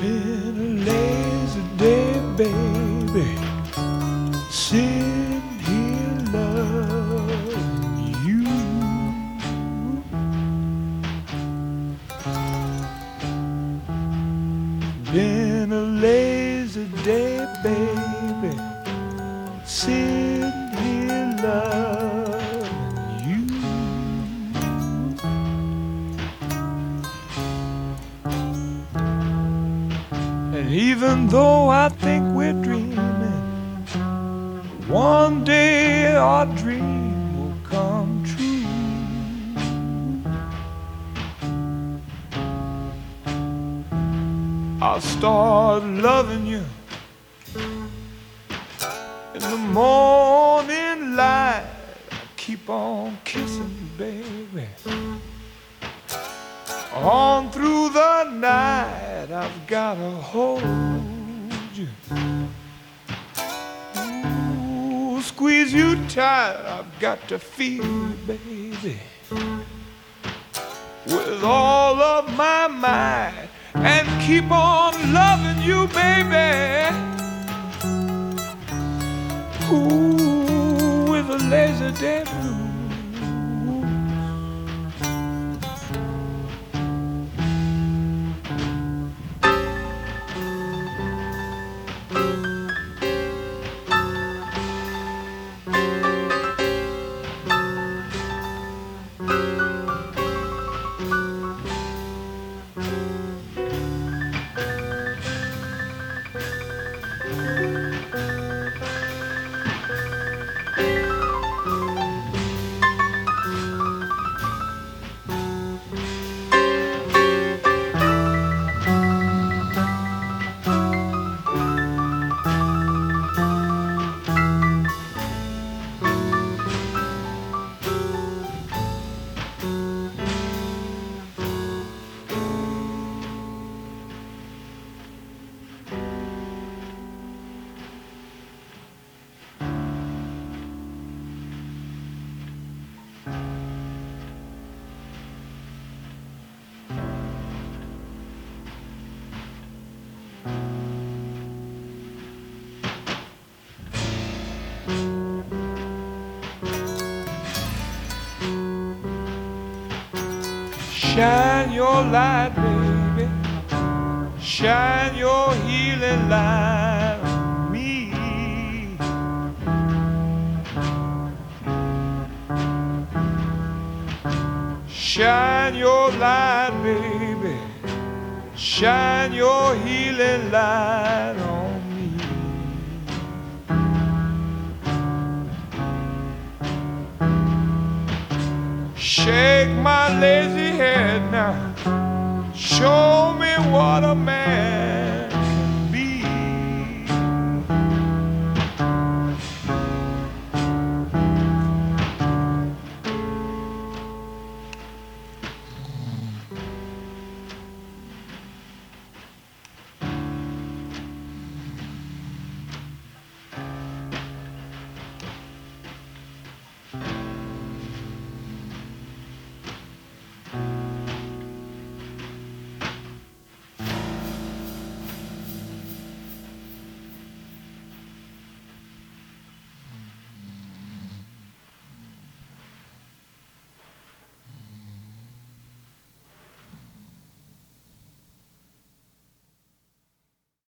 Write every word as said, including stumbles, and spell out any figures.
been a lazy day, baby, sitting here loving you. Been a lazy day, baby, sitting here loving you. And even though I think we're dreaming, one day our dream will come true. I'll start loving you in the morning light. I'll keep on kissing you, baby, on through the night. I've gotta hold you, ooh, squeeze you tight. I've got to feel you, baby, with all of my might, and keep on loving you, baby, ooh, with a lazy day blues. Shine your light, baby, shine your healing light on me. Shine your light, baby, shine your healing light on me. Shake my lazy head now, show me what a man